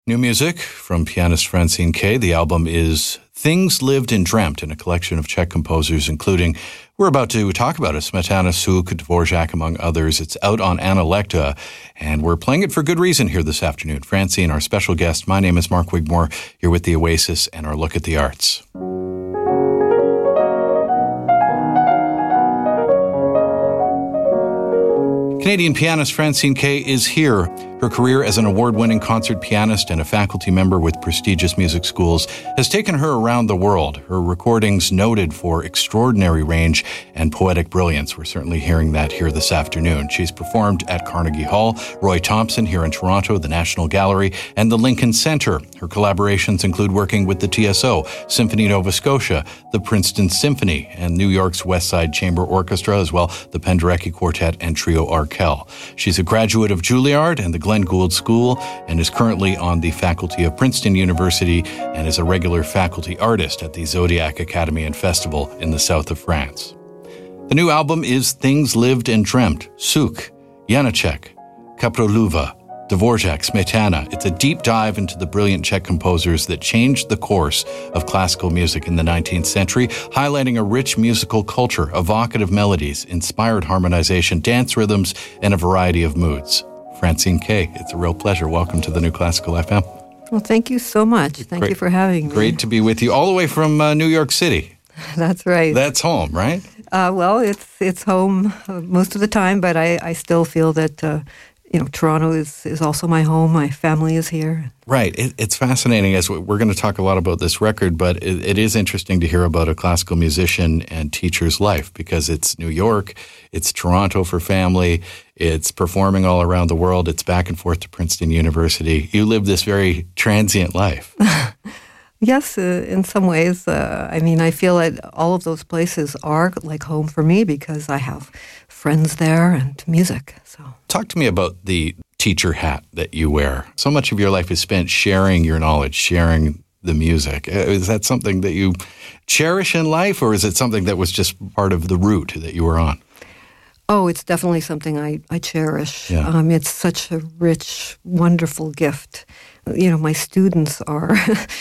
New music from pianist Francine Kay. The album is Things Lived and Dreamt, in a collection of Czech composers, including, we're about to talk about it, Smetana, Suk, Dvorak, among others. It's out on Analecta, and we're playing it for good reason here this afternoon. Francine, our special guest. My name is Mark Wigmore. You're with The Oasis and our look at the arts. Canadian pianist Francine Kay is here. Her career as an award-winning concert pianist and a faculty member with prestigious music schools has taken her around the world. Her recordings noted for extraordinary range and poetic brilliance. We're certainly hearing that here this afternoon. She's performed at Carnegie Hall, Roy Thompson here in Toronto, the National Gallery, and the Lincoln Center. Her collaborations include working with the TSO, Symphony Nova Scotia, the Princeton Symphony, and New York's West Side Chamber Orchestra, as well the Penderecki Quartet and Trio Arkell. She's a graduate of Juilliard and the Glenn Gould School and is currently on the faculty of Princeton University and is a regular faculty artist at the Zodiac Academy and Festival in the south of France. The new album is Things Lived and Dreamt, Suk, Janacek, Kaproluva, Dvorak, Smetana. It's a deep dive into the brilliant Czech composers that changed the course of classical music in the 19th century, highlighting a rich musical culture, evocative melodies, inspired harmonization, dance rhythms, and a variety of moods. Francine Kay, it's a real pleasure. Welcome to the New Classical FM. Well, thank you so much. Thank you for having me. Great to be with you, all the way from New York City. That's right. That's home, right? Well, it's home most of the time, but I still feel that Toronto is also my home. My family is here. Right. It's fascinating. As we're going to talk a lot about this record, but it is interesting to hear about a classical musician and teacher's life, because it's New York, it's Toronto for family, it's performing all around the world, it's back and forth to Princeton University. You live this very transient life. Yes, in some ways. I feel that all of those places are like home for me because I have friends there and music. So, talk to me about the teacher hat that you wear. So much of your life is spent sharing your knowledge, sharing the music. Is that something that you cherish in life, or is it something that was just part of the route that you were on? Oh, it's definitely something I cherish. Yeah. It's such a rich, wonderful gift. My students are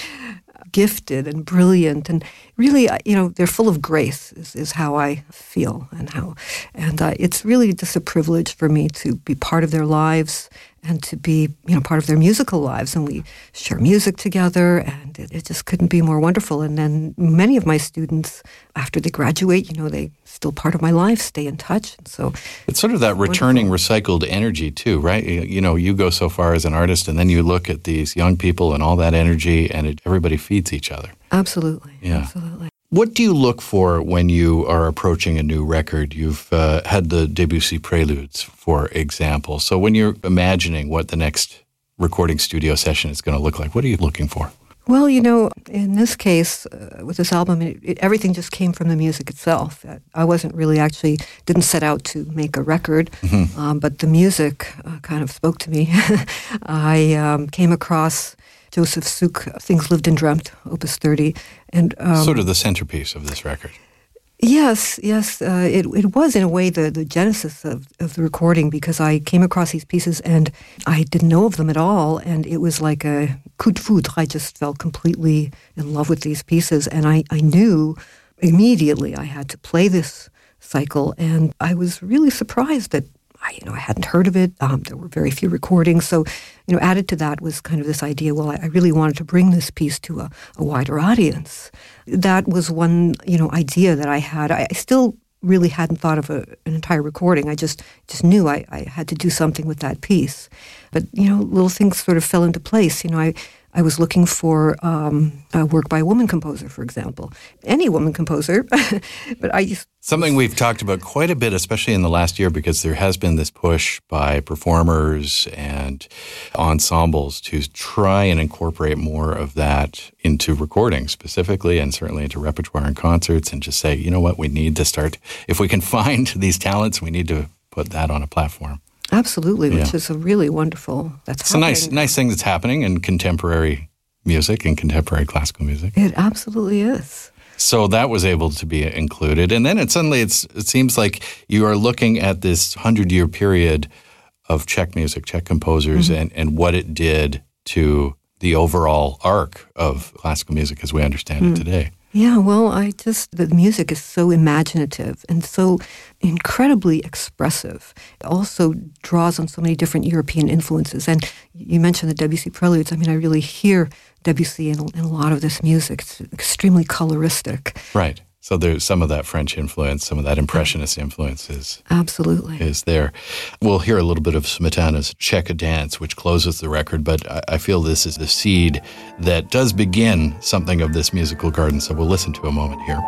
gifted and brilliant, and really, they're full of grace is how I feel, and it's really just a privilege for me to be part of their lives and to be, part of their musical lives, and we share music together, and it just couldn't be more wonderful. And then many of my students, after they graduate, they still part of my life, stay in touch, and so it's sort of that returning, recycled energy too, right? You go so far as an artist, and then you look at these young people and all that energy, and everybody feeds each other. Absolutely, yeah. Absolutely. What do you look for when you are approaching a new record? You've had the Debussy Preludes, for example. So when you're imagining what the next recording studio session is going to look like, what are you looking for? Well, in this case, with this album, everything just came from the music itself. I wasn't really didn't set out to make a record, but the music kind of spoke to me. I came across Joseph Suk, Things Lived and Dreamt, Opus 30. And sort of the centerpiece of this record. Yes. It was, in a way, the genesis of the recording, because I came across these pieces and I didn't know of them at all, and it was like a coup de foudre. I just fell completely in love with these pieces, and I knew immediately I had to play this cycle, and I was really surprised that I hadn't heard of it. There were very few recordings. So, added to that was kind of this idea, well, I really wanted to bring this piece to a wider audience. That was one, idea that I had. I still really hadn't thought of an entire recording. I just knew I had to do something with that piece. But, little things sort of fell into place. I was looking for work by a woman composer, for example. Any woman composer, but I just... Something we've talked about quite a bit, especially in the last year, because there has been this push by performers and ensembles to try and incorporate more of that into recording specifically, and certainly into repertoire and concerts, and just say, you know what, we need to start, if we can find these talents, we need to put that on a platform. Absolutely, which is a really wonderful. It's happening. A nice thing that's happening in contemporary music and contemporary classical music. It absolutely is. So that was able to be included, and then it seems like you are looking at this 100-year period of Czech music, Czech composers, and what it did to the overall arc of classical music as we understand it today. Yeah, well, the music is so imaginative and so incredibly expressive. It also draws on so many different European influences. And you mentioned the Debussy preludes. I mean, I really hear Debussy in a lot of this music. It's extremely coloristic. Right. So there's some of that French influence, some of that Impressionist influence is there. We'll hear a little bit of Smetana's Czech Dance, which closes the record, but I feel this is the seed that does begin something of this musical garden. So we'll listen to a moment here.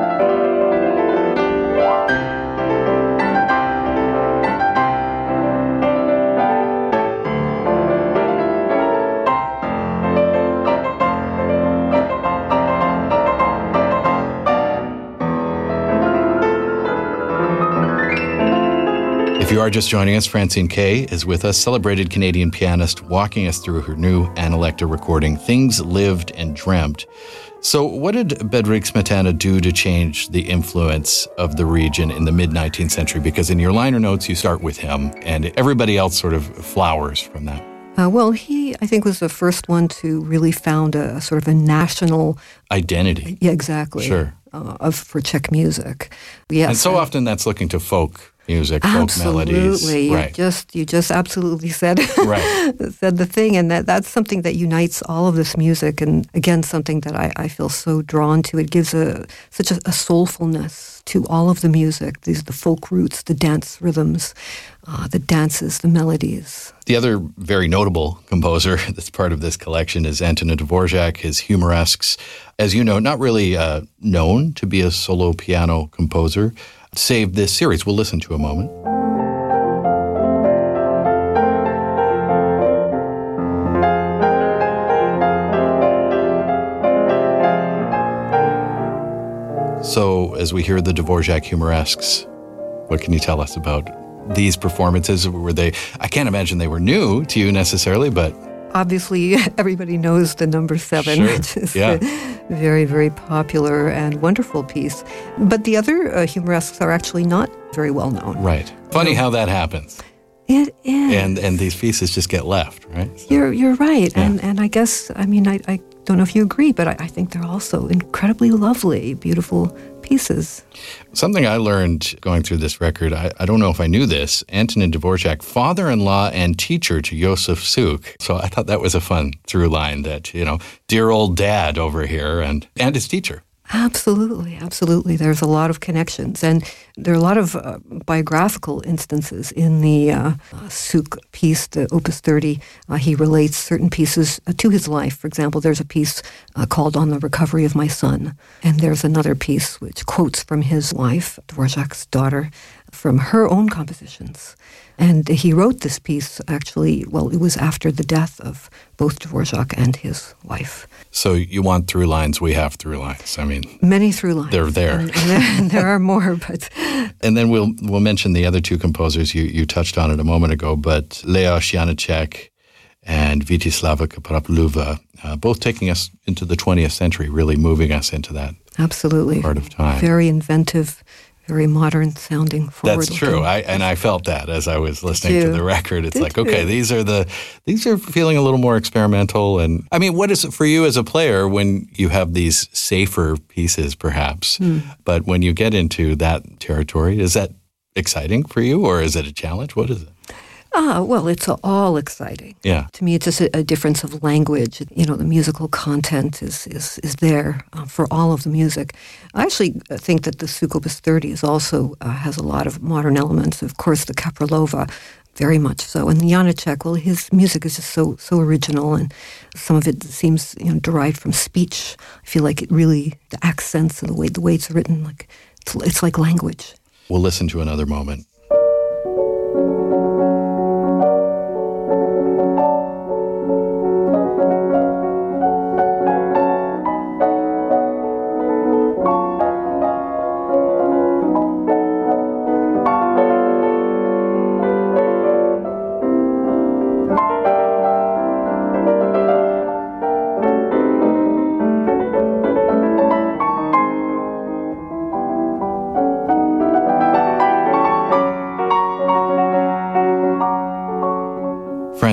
If you are just joining us, Francine Kay is with us, celebrated Canadian pianist, walking us through her new Analecta recording, Things Lived and Dreamt. So what did Bedřich Smetana do to change the influence of the region in the mid-19th century? Because in your liner notes, you start with him, and everybody else sort of flowers from that. Well, he, I think, was the first one to really found a sort of a national identity. Yeah, exactly. Sure. For Czech music. Yes. And so often that's looking to folk music, folk melodies. Absolutely. Right. You just absolutely said right. said the thing, and that's something that unites all of this music, and again, something that I feel so drawn to. It gives such a soulfulness to all of the music. These are the folk roots, the dance rhythms, the dances, the melodies. The other very notable composer that's part of this collection is Antonin Dvorak, his Humoresques. As you know, not really known to be a solo piano composer, saved this series. We'll listen to a moment. So, as we hear the Dvorak Humoresques, what can you tell us about these performances? Were they, I can't imagine they were new to you necessarily, but... Obviously, everybody knows the number 7, sure. which is yeah. a very, very popular and wonderful piece. But the other Humoresques are actually not very well known. Right. Funny how that happens. It is. And these pieces just get left, right? So, you're right. Yeah. And I guess, I mean, I don't know if you agree, but I think they're also incredibly lovely, beautiful pieces. Something I learned going through this record, I don't know if I knew this, Antonin Dvorak, father-in-law and teacher to Josef Suk. So I thought that was a fun through line that, dear old dad over here and his teacher. Absolutely, absolutely. There's a lot of connections, and there are a lot of biographical instances in the Suk piece, the Opus 30. He relates certain pieces to his life. For example, there's a piece called On the Recovery of My Son, and there's another piece which quotes from his wife, Dvorak's daughter, from her own compositions. And he wrote this piece, actually, it was after the death of both Dvorak and his wife. So you want through lines, we have through lines. I mean... Many through lines. They're there. And there are more, but... And then we'll mention the other two composers you touched on it a moment ago, but Leos Janáček and Vítislava Kapráplová, both taking us into the 20th century, really moving us into that absolutely part of time. Very inventive, very modern sounding, forward. That's true. I felt that as I was listening to the record. It's like, okay, these are feeling a little more experimental. And I mean, what is it for you as a player when you have these safer pieces, perhaps? But when you get into that territory, is that exciting for you, or is it a challenge? What is it? Well, it's all exciting. Yeah. To me, it's just a difference of language. The musical content is there for all of the music. I actually think that the Suk Opus 30 is also has a lot of modern elements. Of course, the Kaprálová, very much so. And Janáček, his music is just so original, and some of it seems derived from speech. I feel like it really, the accents and the way it's written, like it's like language. We'll listen to another moment.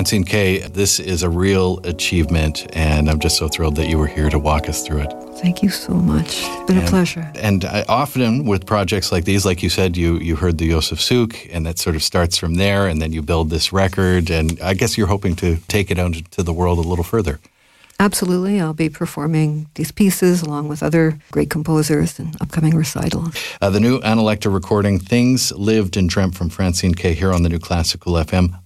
Francine Kay, this is a real achievement, and I'm just so thrilled that you were here to walk us through it. Thank you so much. It's been a pleasure. And often with projects like these, like you said, you heard the Josef Suk, and that sort of starts from there, and then you build this record, and I guess you're hoping to take it out into the world a little further. Absolutely. I'll be performing these pieces along with other great composers in upcoming recitals. The new Analecta recording, Things Lived and Dreamt from Francine Kay, here on the New Classical FM.